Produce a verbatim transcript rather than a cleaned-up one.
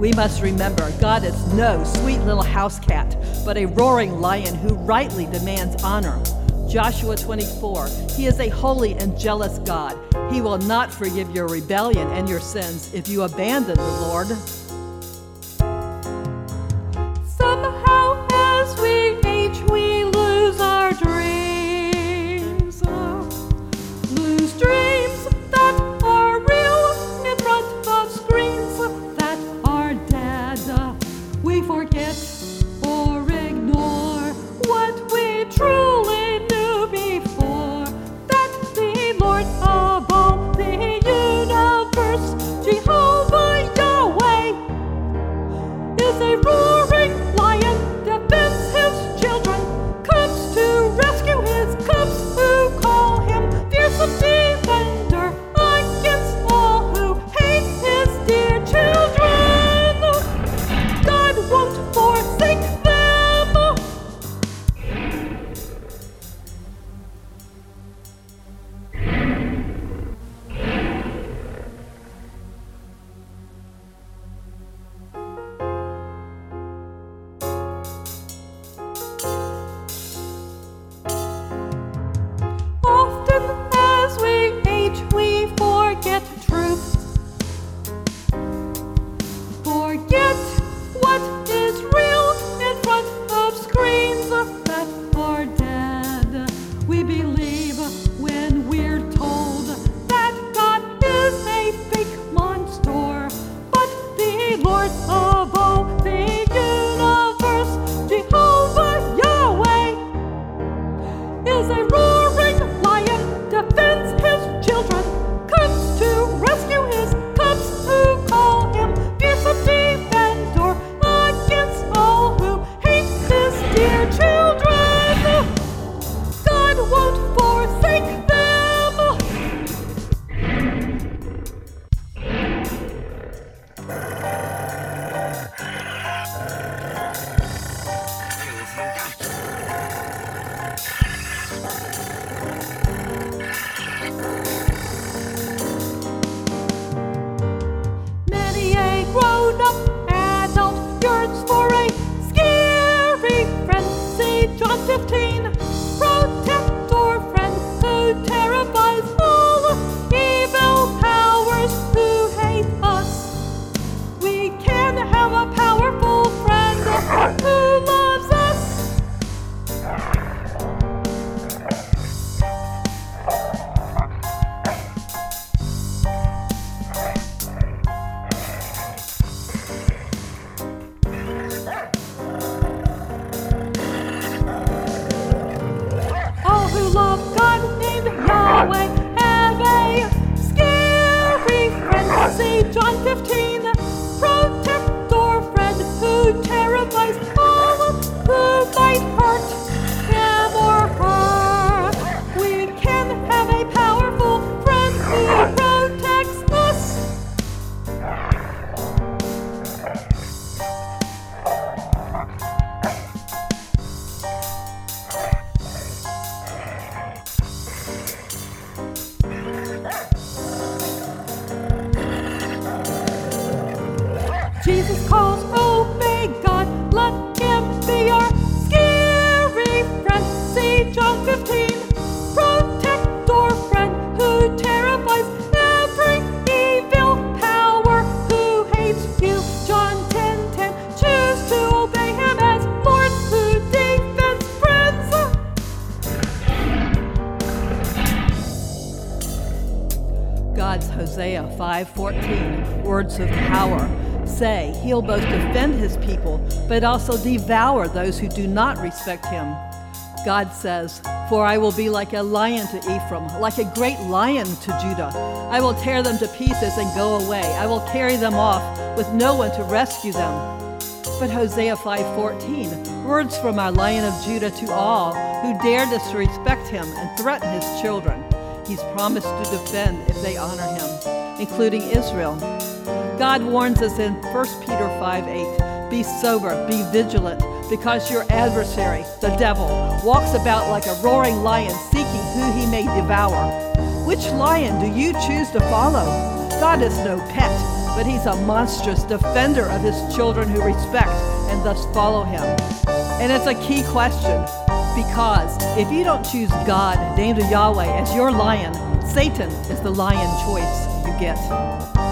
We must remember God is no sweet little house cat, but a roaring lion who rightly demands honor. Joshua twenty-four, He is a holy and jealous God. He will not forgive your rebellion and your sins if you abandon the Lord. Somehow as we age, we lose our dreams. Lose dreams that are real in front of screens that are dead. We forget or ignore what we truly knew before, that the Lord of all the universe, Jehovah Yahweh, is a roaring lion, defends his children, comes to rescue his cubs who call him fearsome defender against all who hate his dear children. God won't forsake them. Often as we age, we forget truth. Forget what is real in front of screens that are dead. We believe when we're told that God is a fake monster, but the Lord of all the universe, Jehovah Yahweh, is a roaring lion, defends his children, comes to rescue his cubs who call him fearsome defender against all who hate his dear children. God won't forsake them. Many a grown-up adult yearns for a scary friend. See John fifteen, protector friend who terrifies all evil powers who hate us. We can have a powerful friend who loves us. All who love God named Yahweh have a scary friend. See John fifteen, protector friend who terrifies all who might hurt him or her. We can have a powerful friend who protects us. Jesus calls, obey God, let him be our scary friend. See John fifteen, protector friend who terrifies every evil power who hates you. John ten ten, choose to obey him as Lord who defends friends. God's Hosea five fourteen, words of power, say he'll both defend his people, but also devour those who do not respect him. God says, for I will be like a lion to Ephraim, like a great lion to Judah. I will tear them to pieces and go away. I will carry them off with no one to rescue them. But Hosea five fourteen, words from our Lion of Judah to all who dare disrespect him and threaten his children. He's promised to defend if they honor him, including Israel. God warns us in First Peter five eight, be sober, be vigilant, because your adversary, the devil, walks about like a roaring lion seeking who he may devour. Which lion do you choose to follow? God is no pet. but he's a monstrous defender of his children who respect and thus follow him. And it's a key question, because if you don't choose God, named Yahweh, as your lion, Satan is the lion choice you get.